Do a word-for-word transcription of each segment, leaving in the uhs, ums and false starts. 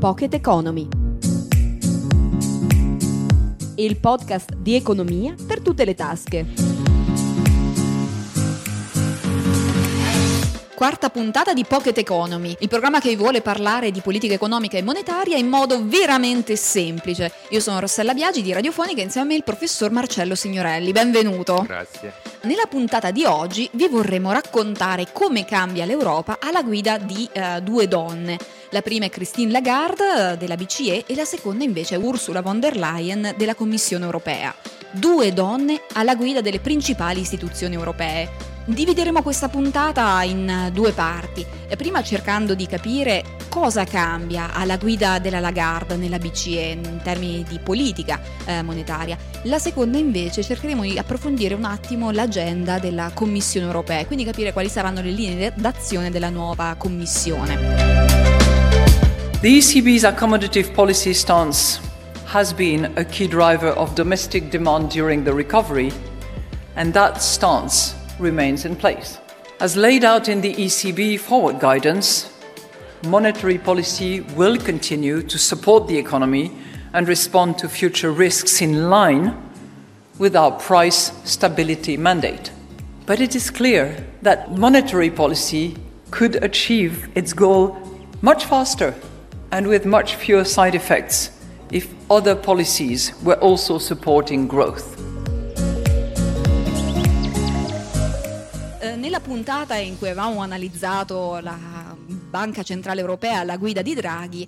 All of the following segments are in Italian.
Pocket Economy, il podcast di economia per tutte le tasche. Quarta puntata di Pocket Economy, il programma che vi vuole parlare di politica economica e monetaria in modo veramente semplice. Io sono Rossella Biagi di Radiofonica e insieme a me il professor Marcello Signorelli. Benvenuto. Grazie. Nella puntata di oggi vi vorremmo raccontare come cambia l'Europa alla guida di uh, due donne. La prima è Christine Lagarde della B C E e la seconda invece è Ursula von der Leyen della Commissione Europea. Due donne alla guida delle principali istituzioni europee. Divideremo questa puntata in due parti, prima cercando di capire cosa cambia alla guida della Lagarde nella B C E in termini di politica eh, monetaria. La seconda invece cercheremo di approfondire un attimo l'agenda della Commissione Europea, quindi capire quali saranno le linee d'azione della nuova Commissione. The E C B's accommodative policy stance has been a key driver of domestic demand during the recovery, and that stance remains in place. As laid out in the E C B forward guidance, monetary policy will continue to support the economy and respond to future risks in line with our price stability mandate. But it is clear that monetary policy could achieve its goal much faster and with much fewer side effects if other policies were also supporting growth. Nella puntata in cui avevamo analizzato la Banca Centrale Europea alla guida di Draghi,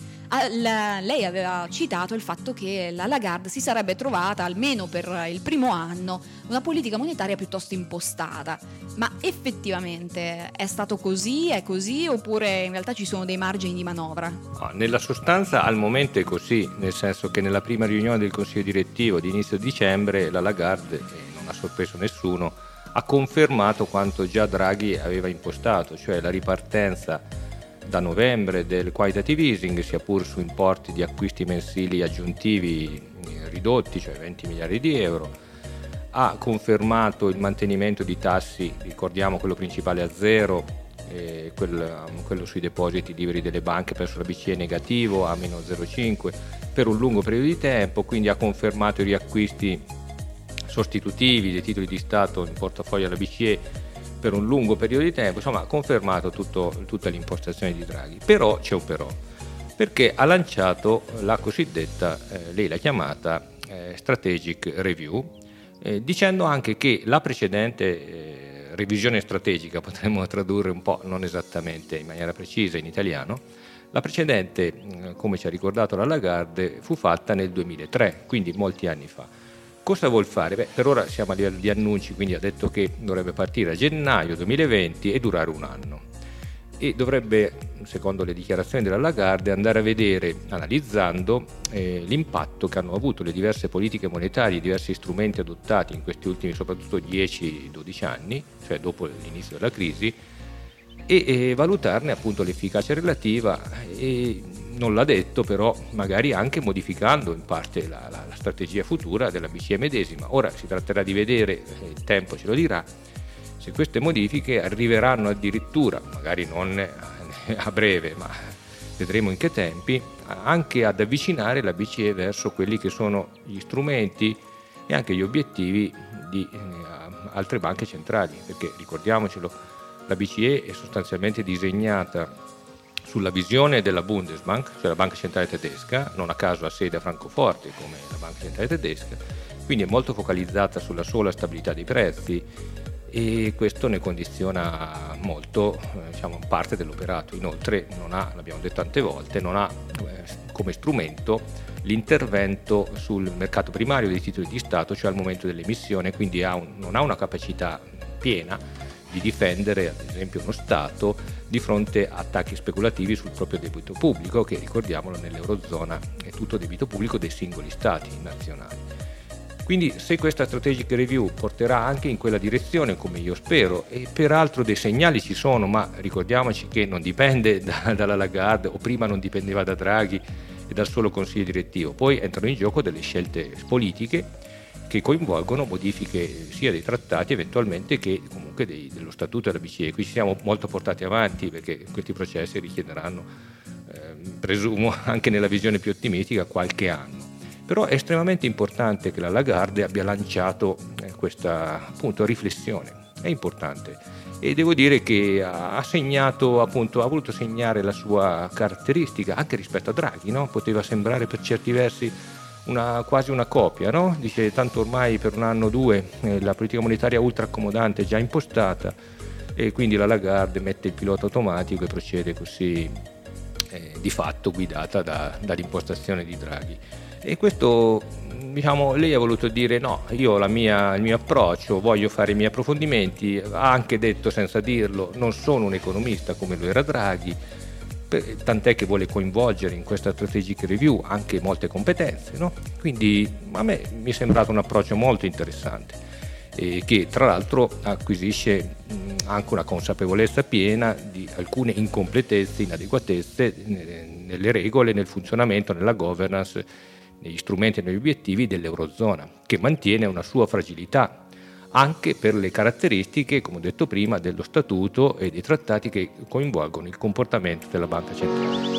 lei aveva citato il fatto che la Lagarde si sarebbe trovata, almeno per il primo anno, una politica monetaria piuttosto impostata. Ma effettivamente è stato così, è così, oppure in realtà ci sono dei margini di manovra? No, nella sostanza al momento è così, nel senso che nella prima riunione del Consiglio direttivo di inizio dicembre la Lagarde, e non ha sorpreso nessuno, ha confermato quanto già Draghi aveva impostato, cioè la ripartenza da novembre del quantitative easing, sia pur su importi di acquisti mensili aggiuntivi ridotti, cioè venti miliardi di euro, ha confermato il mantenimento di tassi, ricordiamo quello principale a zero, eh, quel, quello sui depositi liberi delle banche presso la B C E negativo a meno zero virgola cinque per un lungo periodo di tempo, quindi ha confermato i riacquisti sostitutivi dei titoli di Stato in portafoglio alla B C E per un lungo periodo di tempo, insomma ha confermato tutto, tutta l'impostazione di Draghi. Però c'è un però, perché ha lanciato la cosiddetta, eh, lei l'ha chiamata eh, strategic review, eh, dicendo anche che la precedente eh, revisione strategica, potremmo tradurre un po', non esattamente in maniera precisa in italiano, la precedente, eh, come ci ha ricordato la Lagarde, fu fatta nel duemilatré, quindi molti anni fa. Cosa vuol fare? Beh, per ora siamo a livello di annunci, quindi ha detto che dovrebbe partire a gennaio duemilaventi e durare un anno. E dovrebbe, secondo le dichiarazioni della Lagarde, andare a vedere, analizzando eh, l'impatto che hanno avuto le diverse politiche monetarie, i diversi strumenti adottati in questi ultimi soprattutto dieci dodici anni, cioè dopo l'inizio della crisi, e, e valutarne appunto l'efficacia relativa e non l'ha detto, però magari anche modificando in parte la, la, la strategia futura della B C E medesima. Ora si tratterà di vedere, il tempo ce lo dirà, se queste modifiche arriveranno addirittura, magari non a breve, ma vedremo in che tempi, anche ad avvicinare la B C E verso quelli che sono gli strumenti e anche gli obiettivi di eh, altre banche centrali, perché ricordiamocelo, la B C E è sostanzialmente disegnata sulla visione della Bundesbank, cioè la banca centrale tedesca, non a caso ha sede a Francoforte come la banca centrale tedesca, quindi è molto focalizzata sulla sola stabilità dei prezzi e questo ne condiziona molto, eh, diciamo, parte dell'operato. Inoltre non ha, l'abbiamo detto tante volte, non ha eh, come strumento l'intervento sul mercato primario dei titoli di Stato, cioè al momento dell'emissione, quindi ha un, non ha una capacità piena di difendere ad esempio uno Stato di fronte a attacchi speculativi sul proprio debito pubblico, che ricordiamolo nell'Eurozona è tutto debito pubblico dei singoli Stati nazionali. Quindi se questa strategic review porterà anche in quella direzione, come io spero, e peraltro dei segnali ci sono, ma ricordiamoci che non dipende da, dalla Lagarde, o prima non dipendeva da Draghi e dal solo consiglio direttivo, poi entrano in gioco delle scelte politiche che coinvolgono modifiche sia dei trattati eventualmente che comunque dei, dello statuto della B C E. Qui ci siamo molto portati avanti perché questi processi richiederanno eh, presumo anche nella visione più ottimistica qualche anno. Però è estremamente importante che la Lagarde abbia lanciato eh, questa appunto riflessione, è importante, e devo dire che ha segnato, appunto, ha voluto segnare la sua caratteristica anche rispetto a Draghi, no? Poteva sembrare per certi versi una, quasi una copia, no? Dice tanto ormai per un anno o due eh, la politica monetaria ultra accomodante è già impostata e quindi la Lagarde mette il pilota automatico e procede così eh, di fatto guidata da, dall'impostazione di Draghi. E questo, diciamo, lei ha voluto dire no, io ho la mia, il mio approccio, voglio fare i miei approfondimenti, ha anche detto senza dirlo, non sono un economista come lo era Draghi, tant'è che vuole coinvolgere in questa strategic review anche molte competenze, no? Quindi a me mi è sembrato un approccio molto interessante e che tra l'altro acquisisce mh, anche una consapevolezza piena di alcune incompletezze, inadeguatezze nelle regole, nel funzionamento, nella governance, negli strumenti e negli obiettivi dell'Eurozona, che mantiene una sua fragilità anche per le caratteristiche, come ho detto prima, dello statuto e dei trattati che coinvolgono il comportamento della Banca Centrale.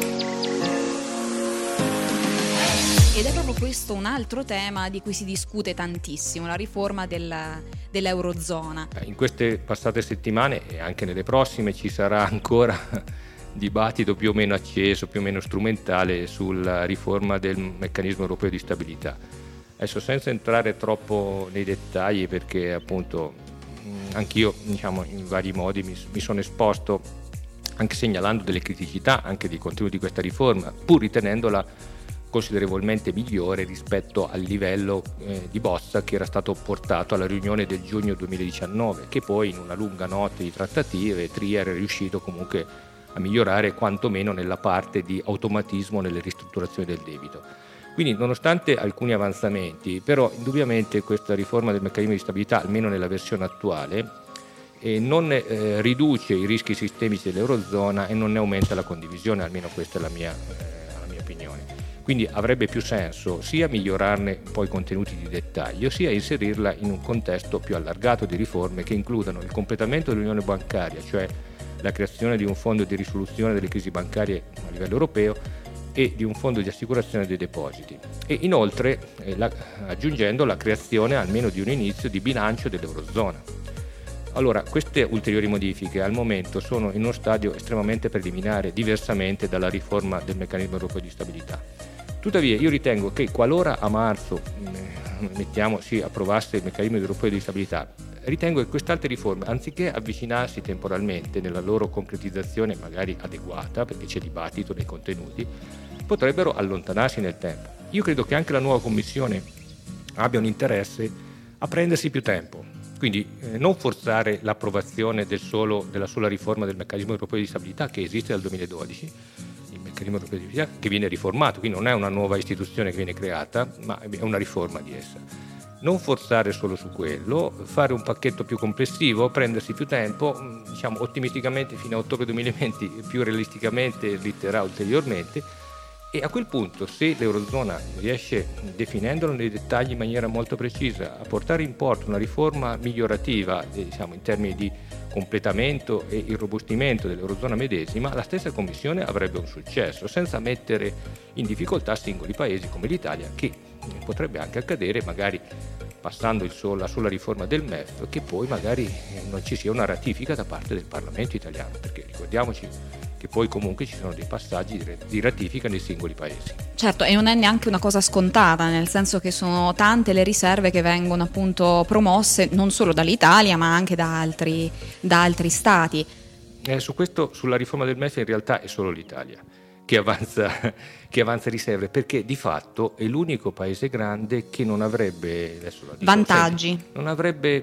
Ed è proprio questo un altro tema di cui si discute tantissimo, la riforma della, dell'Eurozona. In queste passate settimane e anche nelle prossime ci sarà ancora dibattito più o meno acceso, più o meno strumentale sulla riforma del meccanismo europeo di stabilità. Adesso senza entrare troppo nei dettagli, perché appunto anch'io, diciamo, in vari modi mi, mi sono esposto anche segnalando delle criticità anche dei contenuti di questa riforma, pur ritenendola considerevolmente migliore rispetto al livello eh, di bozza che era stato portato alla riunione del giugno duemiladiciannove, che poi in una lunga notte di trattative Trier è riuscito comunque a migliorare quantomeno nella parte di automatismo nelle ristrutturazioni del debito. Quindi nonostante alcuni avanzamenti, però indubbiamente questa riforma del meccanismo di stabilità, almeno nella versione attuale, eh, non eh, riduce i rischi sistemici dell'Eurozona e non ne aumenta la condivisione, almeno questa è la mia, eh, la mia opinione. Quindi avrebbe più senso sia migliorarne poi i contenuti di dettaglio, sia inserirla in un contesto più allargato di riforme che includano il completamento dell'unione bancaria, cioè la creazione di un fondo di risoluzione delle crisi bancarie a livello europeo e di un fondo di assicurazione dei depositi, e inoltre eh, la, aggiungendo la creazione almeno di un inizio di bilancio dell'Eurozona. Allora, queste ulteriori modifiche al momento sono in uno stadio estremamente preliminare, diversamente dalla riforma del meccanismo europeo di stabilità. Tuttavia io ritengo che qualora a marzo mh, mettiamo, si approvasse il meccanismo europeo di stabilità, ritengo che queste altre riforme, anziché avvicinarsi temporalmente nella loro concretizzazione magari adeguata, perché c'è dibattito nei contenuti, potrebbero allontanarsi nel tempo. Io credo che anche la nuova Commissione abbia un interesse a prendersi più tempo, quindi eh, non forzare l'approvazione del solo, della sola riforma del meccanismo europeo di stabilità che esiste dal duemiladodici, il meccanismo europeo di stabilità che viene riformato, quindi non è una nuova istituzione che viene creata, ma è una riforma di essa. Non forzare solo su quello, fare un pacchetto più complessivo, prendersi più tempo, diciamo ottimisticamente fino a ottobre duemilaventi, più realisticamente slitterà ulteriormente, e a quel punto, se l'Eurozona riesce, definendolo nei dettagli in maniera molto precisa, a portare in porto una riforma migliorativa, eh, diciamo in termini di completamento e irrobustimento dell'Eurozona medesima, la stessa Commissione avrebbe un successo, senza mettere in difficoltà singoli paesi come l'Italia, che potrebbe anche accadere magari passando il solo, la sola riforma del M E F, che poi magari non ci sia una ratifica da parte del Parlamento italiano, perché ricordiamoci che poi comunque ci sono dei passaggi di ratifica nei singoli paesi. Certo, e non è neanche una cosa scontata, nel senso che sono tante le riserve che vengono appunto promosse non solo dall'Italia ma anche da altri, da altri stati. Eh, su questo, sulla riforma del M E F in realtà è solo l'Italia che avanza, che avanza riserve, perché di fatto è l'unico paese grande che non avrebbe adesso dico, vantaggi, senti, non avrebbe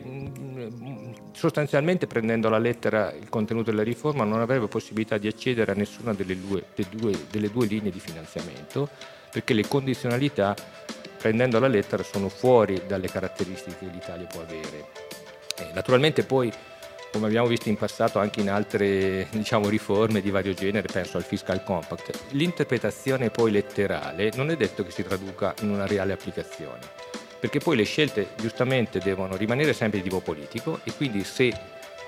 mh, sostanzialmente, prendendo alla lettera il contenuto della riforma, non avrebbe possibilità di accedere a nessuna delle due, delle due, delle due linee di finanziamento, perché le condizionalità, prendendo alla lettera, sono fuori dalle caratteristiche che l'Italia può avere. Eh, naturalmente poi, come abbiamo visto in passato anche in altre, diciamo, riforme di vario genere, penso al Fiscal Compact, l'interpretazione poi letterale non è detto che si traduca in una reale applicazione, perché poi le scelte giustamente devono rimanere sempre di tipo politico, e quindi se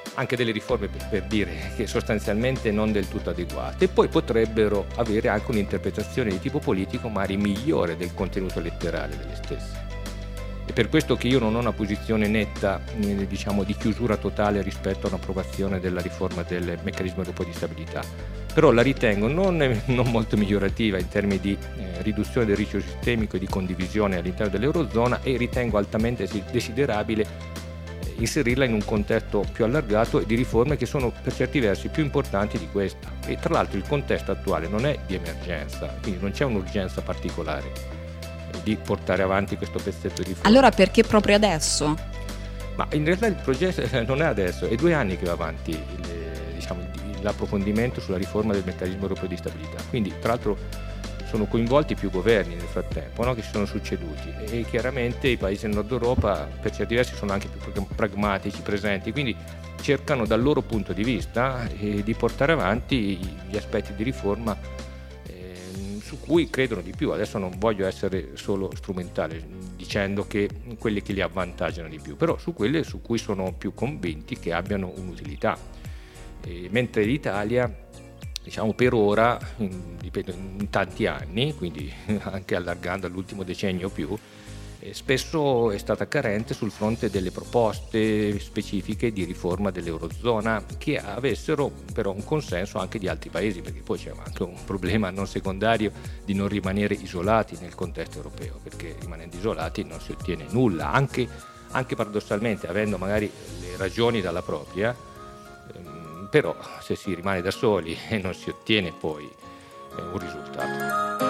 anche delle riforme per, per dire che sostanzialmente non del tutto adeguate, e poi potrebbero avere anche un'interpretazione di tipo politico magari migliore del contenuto letterale delle stesse. È per questo che io non ho una posizione netta, diciamo, di chiusura totale rispetto all'approvazione della riforma del meccanismo europeo di stabilità, però la ritengo non, non molto migliorativa in termini di eh, riduzione del rischio sistemico e di condivisione all'interno dell'Eurozona, e ritengo altamente desiderabile eh, inserirla in un contesto più allargato e di riforme che sono per certi versi più importanti di questa. E tra l'altro il contesto attuale non è di emergenza, quindi non c'è un'urgenza particolare di portare avanti questo pezzetto di riforma. Allora perché proprio adesso? Ma in realtà il progetto non è adesso, è due anni che va avanti il, diciamo, l'approfondimento sulla riforma del meccanismo europeo di stabilità. Quindi tra l'altro sono coinvolti più governi nel frattempo, no? Che si sono succeduti, e chiaramente i paesi del nord Europa per certi versi sono anche più pragmatici, presenti, quindi cercano dal loro punto di vista eh, di portare avanti gli aspetti di riforma su cui credono di più. Adesso non voglio essere solo strumentale dicendo che quelli che li avvantaggiano di più, però su quelle su cui sono più convinti che abbiano un'utilità. E mentre l'Italia, diciamo, per ora, in, ripeto, in tanti anni, quindi anche allargando all'ultimo decennio o più, eh, spesso è stata carente sul fronte delle proposte specifiche di riforma dell'Eurozona che avessero però un consenso anche di altri paesi, perché poi c'è anche un problema non secondario di non rimanere isolati nel contesto europeo, perché rimanendo isolati non si ottiene nulla, anche, anche paradossalmente avendo magari le ragioni dalla propria, ehm, però se si rimane da soli e non si ottiene poi eh, un risultato.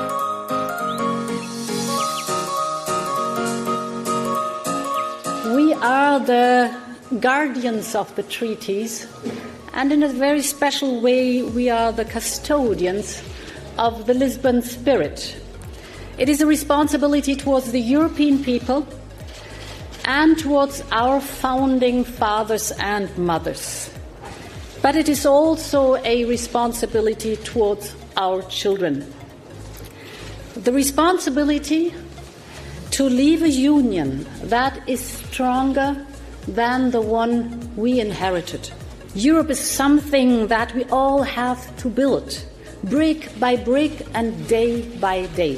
We are the guardians of the treaties, and in a very special way we are the custodians of the Lisbon spirit. It is a responsibility towards the European people and towards our founding fathers and mothers. But it is also a responsibility towards our children. The responsibility to leave a union that is stronger than the one we inherited. Europe is something that we all have to build, brick by brick and day by day.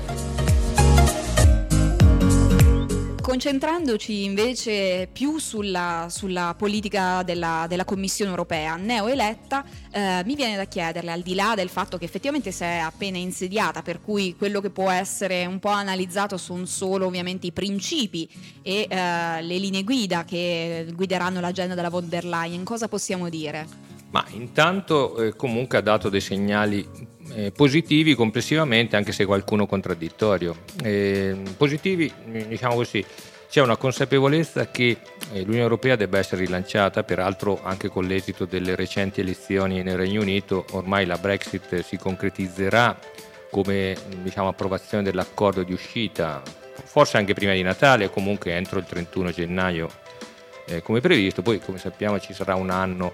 Concentrandoci invece più sulla, sulla politica della, della Commissione europea neoeletta, eh, mi viene da chiederle, al di là del fatto che effettivamente si è appena insediata, per cui quello che può essere un po' analizzato sono solo ovviamente i principi e eh, le linee guida che guideranno l'agenda della von der Leyen, cosa possiamo dire? Ma intanto eh, comunque ha dato dei segnali eh, positivi complessivamente, anche se qualcuno contraddittorio. Eh, positivi, diciamo così, c'è una consapevolezza che eh, l'Unione Europea debba essere rilanciata, peraltro anche con l'esito delle recenti elezioni nel Regno Unito. Ormai la Brexit si concretizzerà come, diciamo, approvazione dell'accordo di uscita, forse anche prima di Natale o comunque entro il trentuno gennaio eh, come previsto. Poi, come sappiamo, ci sarà un anno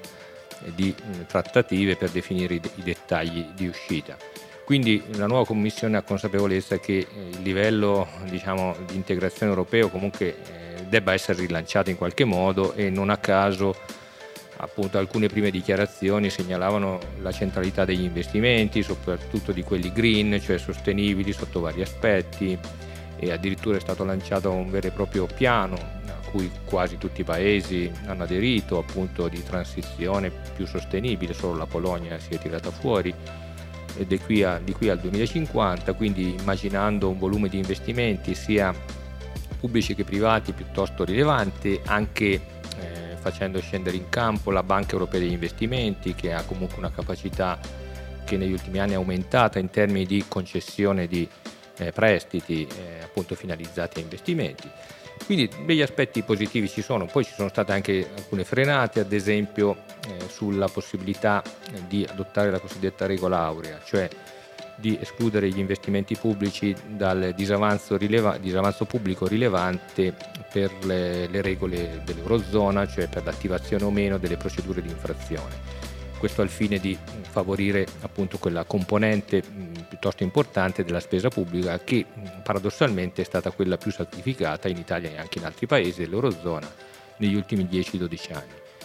di trattative per definire i, i dettagli di uscita. Quindi la nuova Commissione ha consapevolezza che il livello, diciamo, di integrazione europeo comunque eh, debba essere rilanciato in qualche modo, e non a caso appunto alcune prime dichiarazioni segnalavano la centralità degli investimenti, soprattutto di quelli green, cioè sostenibili sotto vari aspetti, e addirittura è stato lanciato un vero e proprio piano cui quasi tutti i paesi hanno aderito, appunto, di transizione più sostenibile. Solo la Polonia si è tirata fuori, ed è qui a, di qui al duemilacinquanta, quindi immaginando un volume di investimenti sia pubblici che privati piuttosto rilevante, anche eh, facendo scendere in campo la Banca Europea degli Investimenti, che ha comunque una capacità che negli ultimi anni è aumentata in termini di concessione di eh, prestiti eh, appunto finalizzati a investimenti. Quindi degli aspetti positivi ci sono. Poi ci sono state anche alcune frenate, ad esempio eh, sulla possibilità di adottare la cosiddetta regola aurea, cioè di escludere gli investimenti pubblici dal disavanzo, rileva- disavanzo pubblico rilevante per le, le regole dell'Eurozona, cioè per l'attivazione o meno delle procedure di infrazione. Questo al fine di favorire appunto quella componente mh, piuttosto importante della spesa pubblica, che mh, paradossalmente è stata quella più sacrificata in Italia e anche in altri paesi dell'Eurozona negli ultimi dieci dodici anni.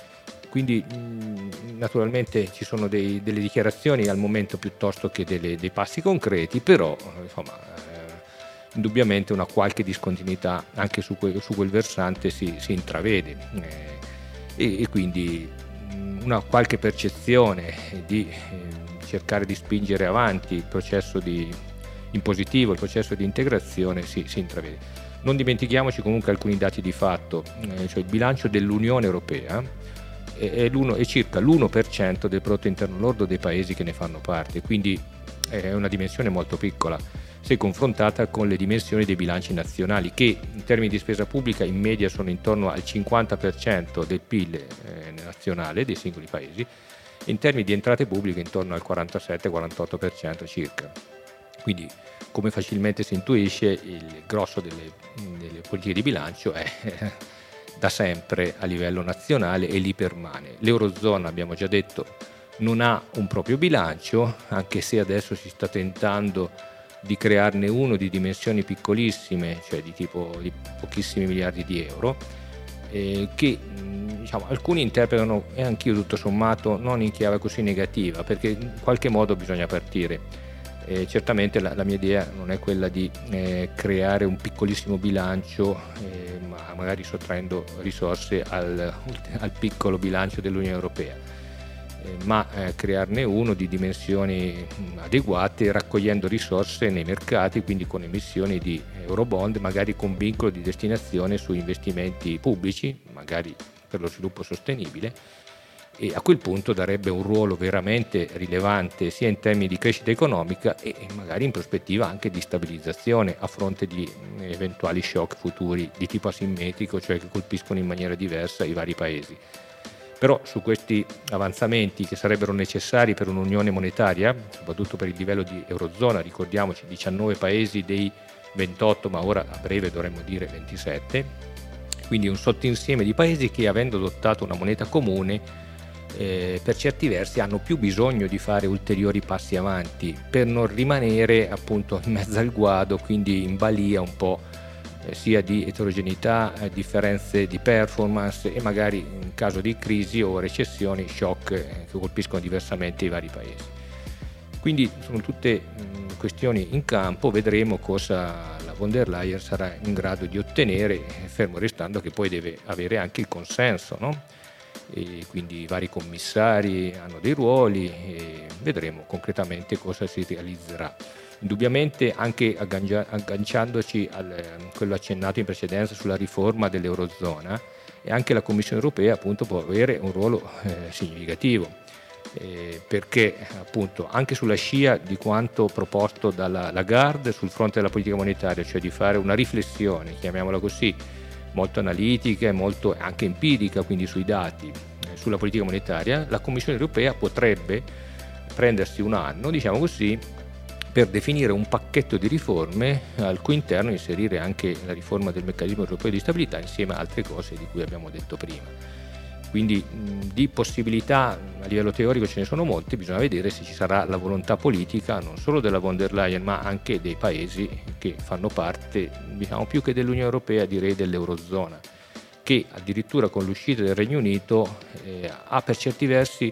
quindi mh, naturalmente ci sono dei, delle dichiarazioni al momento piuttosto che delle, dei passi concreti, però insomma eh, indubbiamente una qualche discontinuità anche su quel, su quel versante si, si intravede eh, e, e quindi mh, una qualche percezione di eh, cercare di spingere avanti il processo di, in positivo, il processo di integrazione si, si intravede. Non dimentichiamoci comunque alcuni dati di fatto, eh, cioè il bilancio dell'Unione Europea è, è, l'uno, è circa l'uno per cento del prodotto interno lordo dei paesi che ne fanno parte, quindi è una dimensione molto piccola se confrontata con le dimensioni dei bilanci nazionali che in termini di spesa pubblica in media sono intorno al cinquanta per cento del P I L eh, nazionale dei singoli paesi, in termini di entrate pubbliche intorno al quarantasette quarantotto per cento circa. Quindi, come facilmente si intuisce, il grosso delle, delle politiche di bilancio è eh, da sempre a livello nazionale e lì permane. L'Eurozona, abbiamo già detto, non ha un proprio bilancio, anche se adesso si sta tentando di crearne uno di dimensioni piccolissime, cioè di tipo di pochissimi miliardi di euro, eh, che diciamo, alcuni interpretano, e anch'io tutto sommato, non in chiave così negativa, perché in qualche modo bisogna partire. Eh, certamente la, la mia idea non è quella di eh, creare un piccolissimo bilancio, eh, ma magari sottraendo risorse al, al piccolo bilancio dell'Unione Europea, eh, ma eh, crearne uno di dimensioni adeguate, raccogliendo risorse nei mercati, quindi con emissioni di Eurobond, magari con vincolo di destinazione su investimenti pubblici, magari per lo sviluppo sostenibile, e a quel punto darebbe un ruolo veramente rilevante sia in termini di crescita economica e magari in prospettiva anche di stabilizzazione a fronte di eventuali shock futuri di tipo asimmetrico, cioè che colpiscono in maniera diversa i vari paesi. Però su questi avanzamenti che sarebbero necessari per un'unione monetaria, soprattutto per il livello di Eurozona, ricordiamoci diciannove paesi dei ventotto, ma ora a breve dovremmo dire ventisette, quindi un sottoinsieme di paesi che, avendo adottato una moneta comune, Eh, per certi versi hanno più bisogno di fare ulteriori passi avanti per non rimanere appunto in mezzo al guado, quindi in balia un po' eh, sia di eterogeneità, eh, differenze di performance e magari in caso di crisi o recessioni shock eh, che colpiscono diversamente i vari paesi. Quindi sono tutte mh, questioni in campo, vedremo cosa la von der Leyen sarà in grado di ottenere, fermo restando che poi deve avere anche il consenso, no? E quindi i vari commissari hanno dei ruoli e vedremo concretamente cosa si realizzerà. Indubbiamente anche aggancia, agganciandoci a quello accennato in precedenza sulla riforma dell'Eurozona, e anche la Commissione Europea appunto può avere un ruolo eh, significativo, eh, perché appunto anche sulla scia di quanto proposto dalla Lagarde sul fronte della politica monetaria, cioè di fare una riflessione, chiamiamola così, molto analitica e molto anche empirica, quindi sui dati, eh, sulla politica monetaria, la Commissione Europea potrebbe prendersi un anno, diciamo così, per definire un pacchetto di riforme al cui interno inserire anche la riforma del meccanismo europeo di stabilità insieme a altre cose di cui abbiamo detto prima. Quindi mh, di possibilità a livello teorico ce ne sono molte, bisogna vedere se ci sarà la volontà politica non solo della von der Leyen ma anche dei paesi che fanno parte, diciamo più che dell'Unione Europea, direi dell'Eurozona, che addirittura con l'uscita del Regno Unito eh, ha per certi versi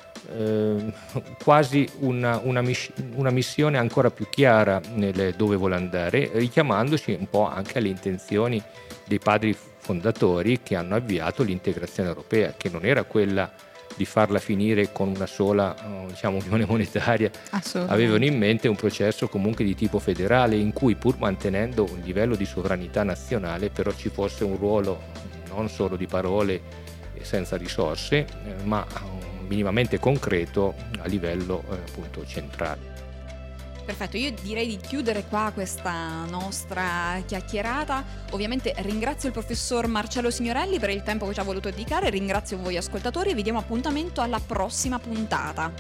eh, quasi una, una, mis- una missione ancora più chiara nel dove vuole andare, richiamandoci un po' anche alle intenzioni dei padri fondatori che hanno avviato l'integrazione europea, che non era quella di farla finire con una sola diciamo, unione monetaria, avevano in mente un processo comunque di tipo federale in cui, pur mantenendo un livello di sovranità nazionale, però ci fosse un ruolo non solo di parole senza risorse, eh, ma minimamente concreto a livello eh, appunto centrale. Perfetto, io direi di chiudere qua questa nostra chiacchierata. Ovviamente ringrazio il professor Marcello Signorelli per il tempo che ci ha voluto dedicare, ringrazio voi ascoltatori e vi diamo appuntamento alla prossima puntata.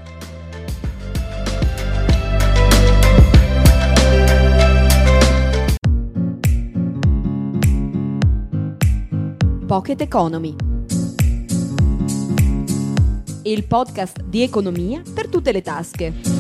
Pocket Economy, il podcast di economia per tutte le tasche.